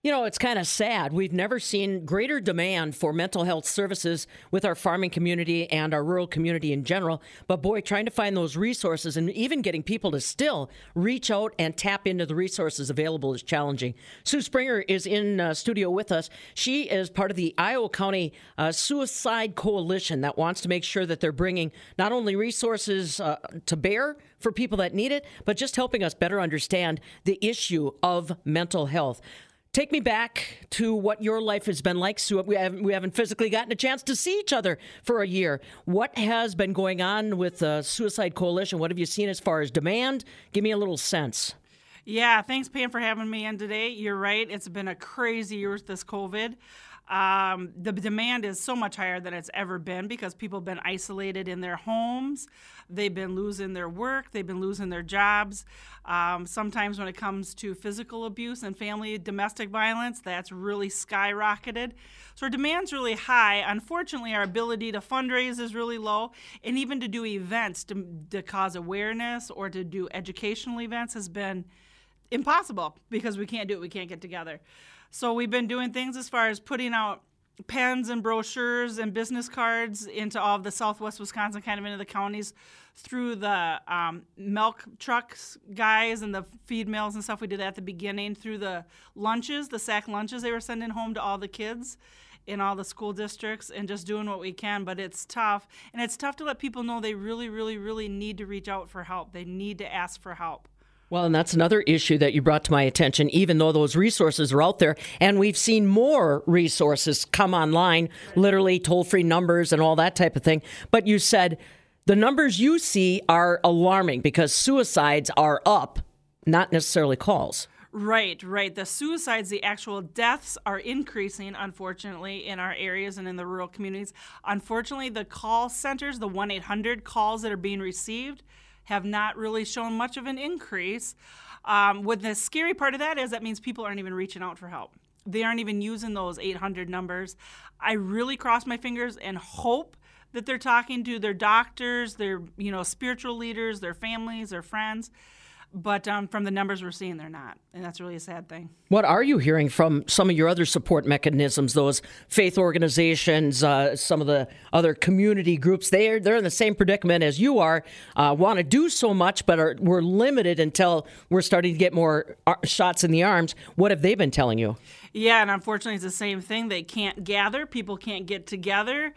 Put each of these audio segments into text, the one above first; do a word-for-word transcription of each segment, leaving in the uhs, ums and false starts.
You know, it's kind of sad. We've never seen greater demand for mental health services with our farming community and our rural community in general. But boy, trying to find those resources and even getting people to still reach out and tap into the resources available is challenging. Sue Springer is in uh, studio with us. She is part of the Iowa County uh, Suicide Coalition that wants to make sure that they're bringing not only resources uh, to bear for people that need it, but just helping us better understand the issue of mental health. Take me back to what your life has been like, Sue. We haven't, we haven't physically gotten a chance to see each other for a year. What has been going on with the Suicide Coalition? What have you seen as far as demand? Give me a little sense. Yeah, thanks, Pam, for having me in today. You're right. It's been a crazy year with this COVID. Um, the demand is so much higher than it's ever been because people have been isolated in their homes. They've been losing their work. They've been losing their jobs. Um, sometimes when it comes to physical abuse and family domestic violence, that's really skyrocketed. So our demand's really high. Unfortunately, our ability to fundraise is really low, and even to do events to, to cause awareness or to do educational events has been impossible because we can't do it. We can't get together. So we've been doing things as far as putting out pens and brochures and business cards into all of the Southwest Wisconsin, kind of into the counties, through the um, milk trucks guys and the feed mills and stuff. We did that at the beginning, through the lunches, the sack lunches they were sending home to all the kids in all the school districts, and just doing what we can. But it's tough, and it's tough to let people know they really, really, really need to reach out for help. They need to ask for help. Well, and that's another issue that you brought to my attention, even though those resources are out there. And we've seen more resources come online, literally toll-free numbers and all that type of thing. But you said the numbers you see are alarming because suicides are up, not necessarily calls. Right, right. The suicides, the actual deaths are increasing, unfortunately, in our areas and in the rural communities. Unfortunately, the call centers, the one eight hundred calls that are being received, have not really shown much of an increase. Um, what the scary part of that is that means people aren't even reaching out for help. They aren't even using those eight hundred numbers. I really cross my fingers and hope that they're talking to their doctors, their you know spiritual leaders, their families, their friends. But um, from the numbers we're seeing, they're not. And that's really a sad thing. What are you hearing from some of your other support mechanisms, those faith organizations, uh, some of the other community groups? They're, they're in the same predicament as you are, uh, want to do so much, but are, we're limited until we're starting to get more shots in the arms. What have they been telling you? Yeah, and unfortunately, it's the same thing. They can't gather. People can't get together.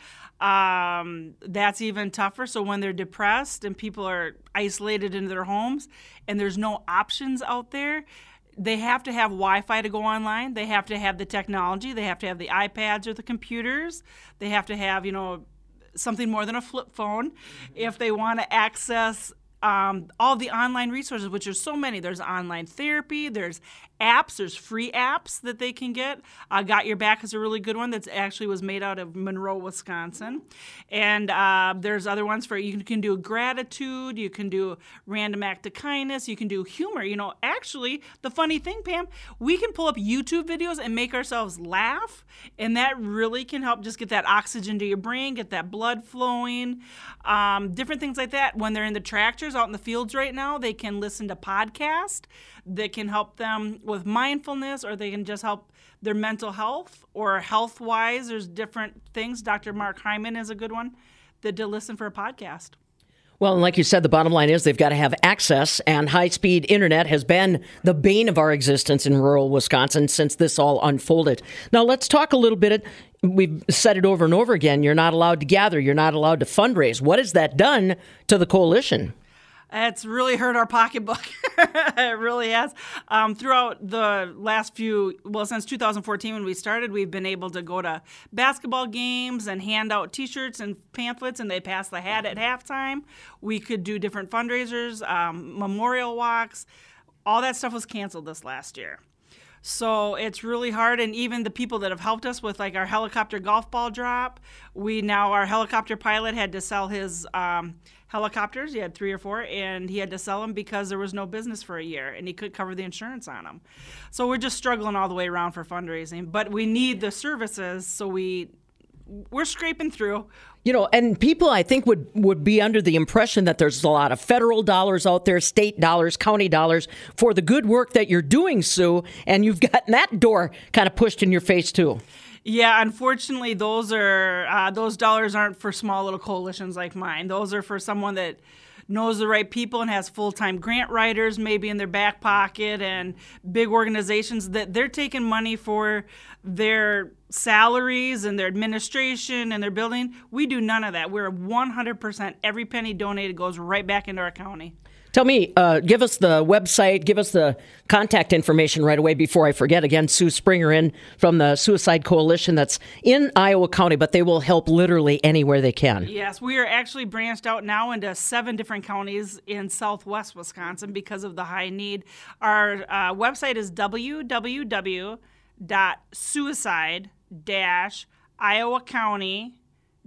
Um, that's even tougher. So when they're depressed and people are isolated in their homes and there's no options out there, they have to have Wi-Fi to go online. They have to have the technology. They have to have the iPads or the computers. They have to have, you know, something more than a flip phone if they want to access Um, all the online resources, which are so many. There's online therapy, there's apps, there's free apps that they can get. Uh, Got Your Back is a really good one that actually was made out of Monroe, Wisconsin. And uh, there's other ones for, you can do gratitude, you can do random act of kindness, you can do humor. You know, actually, the funny thing, Pam, we can pull up YouTube videos and make ourselves laugh, and that really can help just get that oxygen to your brain, get that blood flowing, um, different things like that. When they're in the tractors out in the fields right now, they can listen to podcasts that can help them with mindfulness, or they can just help their mental health or health-wise. There's different things. Doctor Mark Hyman is a good one that to listen for a podcast. Well, and like you said, the bottom line is they've got to have access, and high-speed internet has been the bane of our existence in rural Wisconsin since this all unfolded. Now, let's talk a little bit. We've said it over and over again. You're not allowed to gather. You're not allowed to fundraise. What has that done to the coalition? It's really hurt our pocketbook. It really has. Um, throughout the last few, well, since two thousand fourteen when we started, we've been able to go to basketball games and hand out T-shirts and pamphlets, and they pass the hat at halftime. We could do different fundraisers, um, memorial walks. All that stuff was canceled this last year. So it's really hard, and even the people that have helped us with like our helicopter golf ball drop, we now, our helicopter pilot had to sell his um, helicopters. He had three or four, and he had to sell them because there was no business for a year, and he couldn't cover the insurance on them. So we're just struggling all the way around for fundraising, but we need the services, so we we're scraping through. You know, and people, I think, would, would be under the impression that there's a lot of federal dollars out there, state dollars, county dollars, for the good work that you're doing, Sue, and you've gotten that door kind of pushed in your face, too. Yeah, unfortunately, those are uh, those dollars aren't for small little coalitions like mine. Those are for someone that knows the right people and has full-time grant writers maybe in their back pocket, and big organizations that they're taking money for their salaries and their administration and their building. We do none of that. We're one hundred percent, every penny donated goes right back into our county. Tell me, uh, give us the website, give us the contact information right away before I forget. Again, Sue Springer in from the Suicide Coalition that's in Iowa County, but they will help literally anywhere they can. Yes, we are actually branched out now into seven different counties in southwest Wisconsin because of the high need. Our uh, website is w w w dot suicide dash iowa county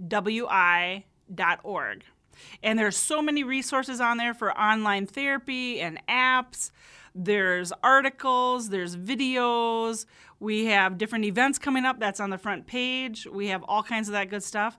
w i dot org. And there's so many resources on there for online therapy and apps. There's articles, there's videos. We have different events coming up. That's on the front page. We have all kinds of that good stuff.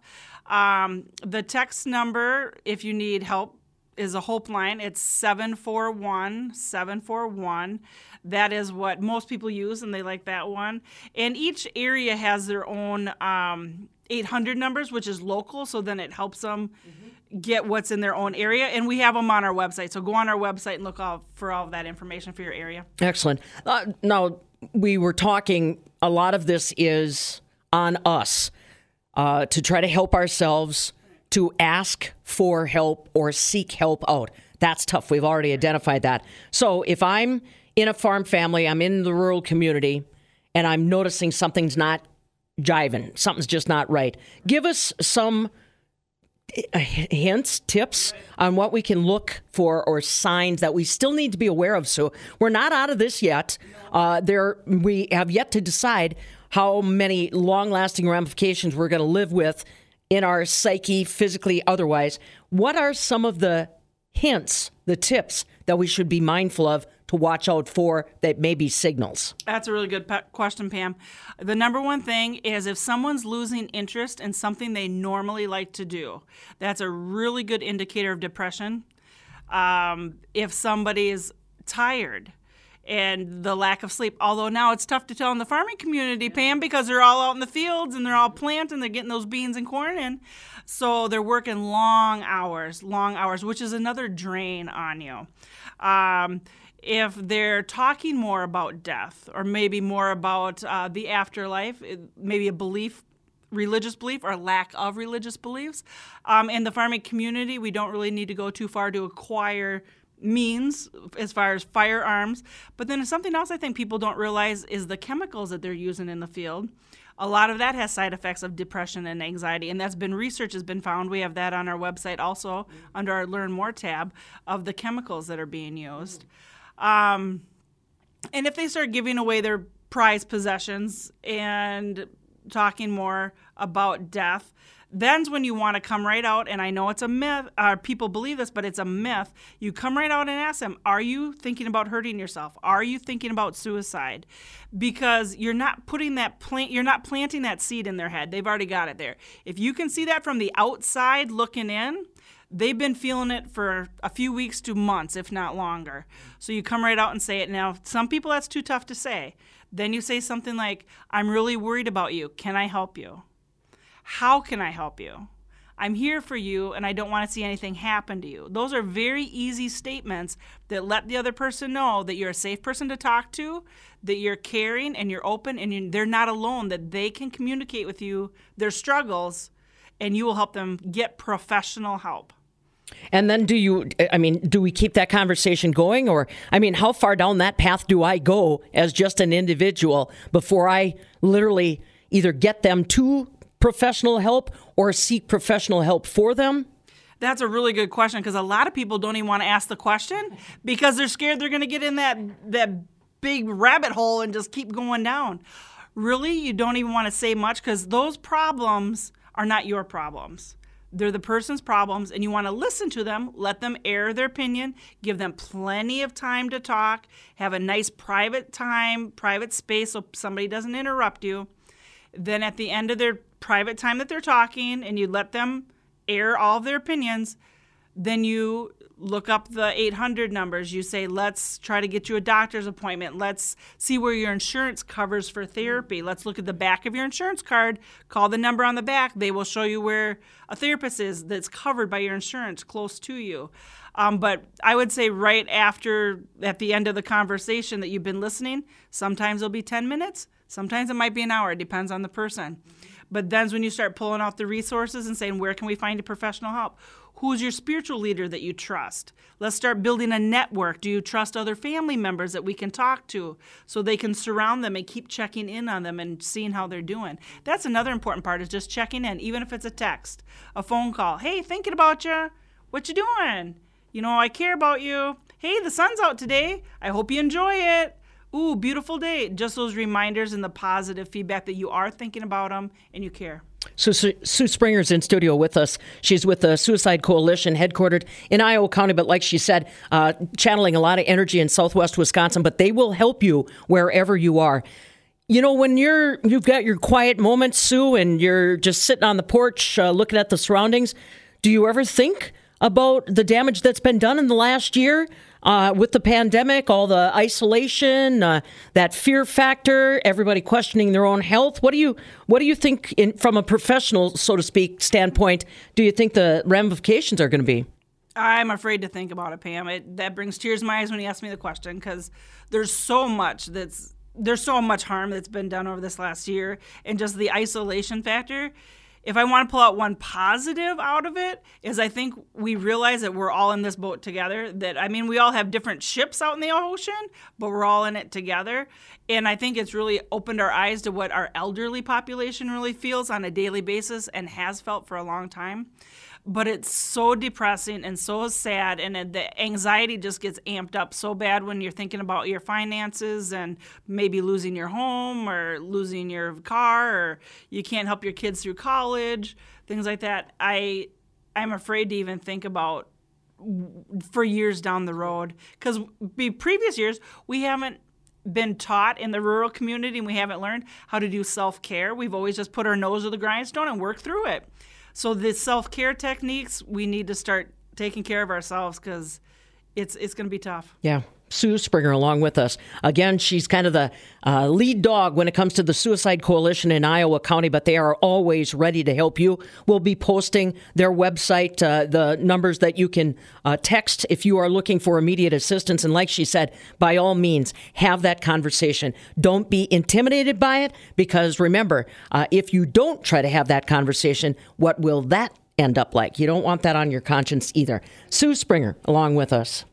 Um, the text number, if you need help, is a Hope line. It's seven four one, seven four one. That is what most people use, and they like that one. And each area has their own um, eight hundred numbers, which is local, so then it helps them mm-hmm. get what's in their own area. And we have them on our website, so go on our website and look all, for all of that information for your area. Excellent. Uh, now, we were talking, a lot of this is on us uh, to try to help ourselves, to ask for help or seek help out. That's tough. We've already identified that. So if I'm in a farm family, I'm in the rural community, and I'm noticing something's not jiving, something's just not right, give us some hints, tips on what we can look for or signs that we still need to be aware of. So we're not out of this yet. Uh, there, we have yet to decide how many long-lasting ramifications we're going to live with in our psyche, physically, otherwise. What are some of the hints, the tips that we should be mindful of to watch out for that may be signals? That's a really good pe- question, Pam. The number one thing is if someone's losing interest in something they normally like to do, that's a really good indicator of depression. Um, if somebody is tired and the lack of sleep, although now it's tough to tell in the farming community, Pam, because they're all out in the fields and they're all planting, they're getting those beans and corn in. So they're working long hours, long hours, which is another drain on you. Um, if they're talking more about death or maybe more about uh, the afterlife, maybe a belief, religious belief or lack of religious beliefs. Um, in the farming community, we don't really need to go too far to acquire means as far as firearms. But then something else I think people don't realize is the chemicals that they're using in the field. A lot of that has side effects of depression and anxiety, and that's been research has been found. We have that on our website also under our Learn More tab of the chemicals that are being used. Um, and if they start giving away their prized possessions and talking more about death, then's when you want to come right out, and I know it's a myth, uh, people believe this, but it's a myth. You come right out and ask them, are you thinking about hurting yourself? Are you thinking about suicide? Because you're not putting that plant, you're not planting that seed in their head. They've already got it there. If you can see that from the outside looking in, they've been feeling it for a few weeks to months, if not longer. So you come right out and say it. Now, some people that's too tough to say. Then you say something like, I'm really worried about you. Can I help you? How can I help you? I'm here for you, and I don't want to see anything happen to you. Those are very easy statements that let the other person know that you're a safe person to talk to, that you're caring and you're open, and you're, they're not alone, that they can communicate with you their struggles, and you will help them get professional help. And then do you, I mean, do we keep that conversation going? Or, I mean, how far down that path do I go as just an individual before I literally either get them to professional help or seek professional help for them? That's a really good question, because a lot of people don't even want to ask the question because they're scared they're going to get in that, that big rabbit hole and just keep going down. Really, you don't even want to say much because those problems are not your problems. They're the person's problems, and you want to listen to them, let them air their opinion, give them plenty of time to talk, have a nice private time, private space so somebody doesn't interrupt you. Then at the end of their private time that they're talking and you let them air all of their opinions, then you look up the eight hundred numbers. You say, let's try to get you a doctor's appointment. Let's see where your insurance covers for therapy. Let's look at the back of your insurance card. Call the number on the back. They will show you where a therapist is that's covered by your insurance close to you. Um, but I would say right after, at the end of the conversation that you've been listening, sometimes it'll be ten minutes. Sometimes it might be an hour. It depends on the person. But then's when you start pulling off the resources and saying, where can we find a professional help? Who's your spiritual leader that you trust? Let's start building a network. Do you trust other family members that we can talk to so they can surround them and keep checking in on them and seeing how they're doing? That's another important part, is just checking in, even if it's a text, a phone call. Hey, thinking about you. What you doing? You know, I care about you. Hey, the sun's out today. I hope you enjoy it. Ooh, beautiful day. Just those reminders and the positive feedback that you are thinking about them and you care. So Sue, Sue Springer's in studio with us. She's with the Suicide Coalition, headquartered in Iowa County, but like she said, uh, channeling a lot of energy in Southwest Wisconsin, but they will help you wherever you are. You know, when you're, you've got your quiet moments, Sue, and you're just sitting on the porch uh, looking at the surroundings, do you ever think about the damage that's been done in the last year? Uh, with the pandemic, all the isolation, uh, that fear factor, everybody questioning their own health. What do you what do you think, in, from a professional, so to speak, standpoint, do you think the ramifications are going to be? I'm afraid to think about it, Pam. It, that brings tears to my eyes when you ask me the question, because there's so much that's there's so much harm that's been done over this last year, and just the isolation factor. If I want to pull out one positive out of it, is I think we realize that we're all in this boat together. That, I mean, we all have different ships out in the ocean, but we're all in it together. And I think it's really opened our eyes to what our elderly population really feels on a daily basis and has felt for a long time. But it's so depressing and so sad, and the anxiety just gets amped up so bad when you're thinking about your finances and maybe losing your home or losing your car, or you can't help your kids through college, things like that. I, I'm afraid to even think about for years down the road, because the previous years we haven't been taught in the rural community, and we haven't learned how to do self-care. We've always just put our nose to the grindstone and worked through it. So the self-care techniques, we need to start taking care of ourselves, because it's it's going to be tough. Yeah. Sue Springer along with us. Again, she's kind of the uh, lead dog when it comes to the Suicide Coalition in Iowa County, but they are always ready to help you. We'll be posting their website, uh, the numbers that you can uh, text if you are looking for immediate assistance. And like she said, by all means, have that conversation. Don't be intimidated by it, because remember, uh, if you don't try to have that conversation, what will that end up like? You don't want that on your conscience either. Sue Springer along with us.